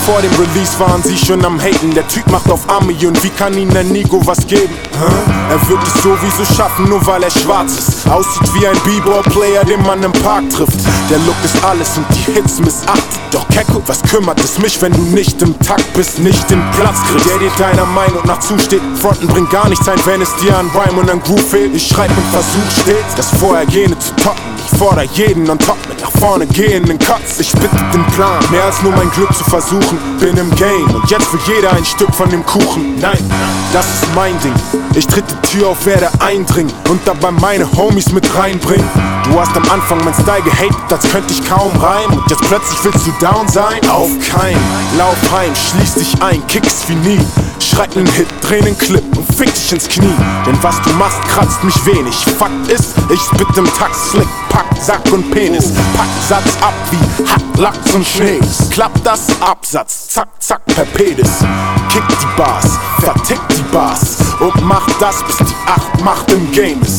Vor dem Release waren sie schon am Haten. Der Typ macht auf Ami und wie kann ihnen ein Nigo was geben? Er wird es sowieso schaffen, nur weil er schwarz ist. Aussieht wie ein B-Ball-Player, den man im Park trifft. Der Look ist alles und die Hits missachtet. Doch Kecko, was kümmert es mich, wenn du nicht im Takt bist, nicht den Platz kriegst? Der dir deiner Meinung nach zusteht. Fronten bringt gar nichts ein, wenn es dir an Rhyme und an Groove fehlt. Ich schreib und versuch stets, das Vorhergehende zu toppen. Ich fordere jeden on top mit nach vorne gehenden Cuts. Ich bitte den Plan, mehr als nur mein Glück zu versuchen. Bin im Game und jetzt will jeder ein Stück von dem Kuchen. Nein, das ist mein Ding. Ich tritt die Tür auf, werde eindringen und dabei meine Homies mit reinbringen. Du hast am Anfang mein Style gehatet, als könnte ich kaum reimen. Und jetzt plötzlich willst du down sein? Auf keinen. Lauf heim, schließ dich ein, kick's wie nie. Schreib nen Hit, dreh nen Clip und fick dich ins Knie. Denn was du machst, kratzt mich wenig. Fakt ist, ich spit im Takt slick, pack Sack und Penis. Pack Satz ab wie Hack, Lachs und Schnee. Klappt das Absatz, zack, zack, per Pedis. Kick die Bars, vertick die Bars und mach das, bis die 8 Macht im Game ist.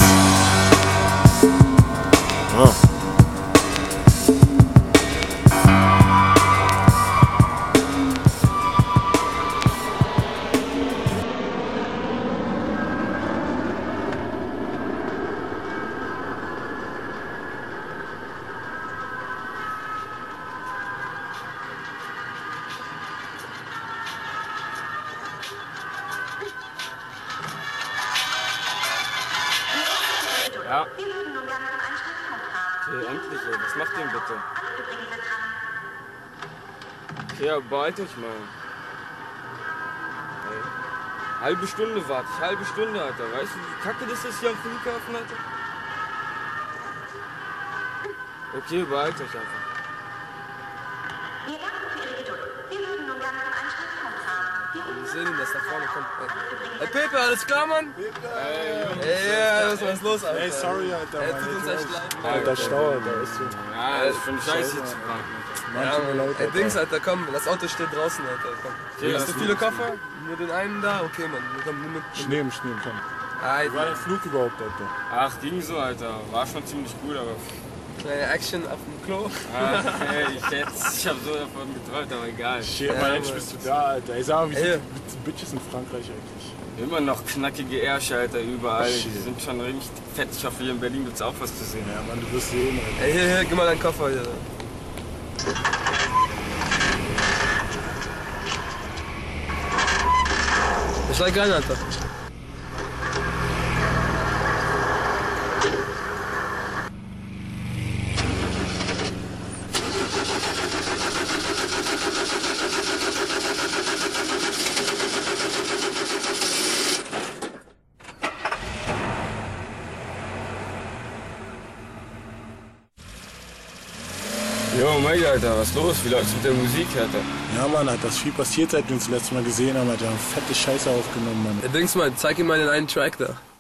Ja. Okay, endlich, ey. Was macht ihr denn bitte? Okay, aber beeilt euch mal. Ey. Halbe Stunde warte ich, halbe Stunde, Alter. Weißt du, wie kacke das ist hier am Flughafen, Alter? Okay, beeilt euch einfach. Wir sehen, dass da vorne kommt. Ey, Pepe, alles klar, Mann? Ey, was ist los, Alter? Ey, sorry, Alter. Ey, tut uns echt leid. Alter, Stau, Alter, ist so. Ja, ist schon scheiße hier zu parken. Ja, Mann. Ey, Dings, Alter, komm, das Auto steht draußen, Alter, komm. Okay, hast du viele Koffer? Nur den einen da? Okay, Mann, komm, nur mit. Schnee, komm. Alter. Wie war der Flug überhaupt, Alter? Ach, ging so, Alter. War schon ziemlich gut, aber... Kleine Action auf dem Klo. Ach, ey, ich hab so davon geträumt, aber egal. Shit, Mann, endlich bist du da, Alter. Ey, sag mal, wie sind die Bitches in Frankreich eigentlich? Immer noch knackige Ärsche, Alter, überall. Shit. Die sind schon richtig fett. Ich hoffe, hier in Berlin gibt's auch was zu sehen. Ja, Mann, du wirst sehen, Alter. Ey, hier, gib mal deinen Koffer hier. Ich steig rein, Alter. Jo, Mike, Alter, was ist los? Wie läuft's mit der Musik, Alter? Ja, Mann, Alter, ist viel passiert, seit wir uns das letzte Mal gesehen haben, Alter. Wir haben fette Scheiße aufgenommen, Mann. Ey, Dings mal, zeig ihm mal den einen Track da.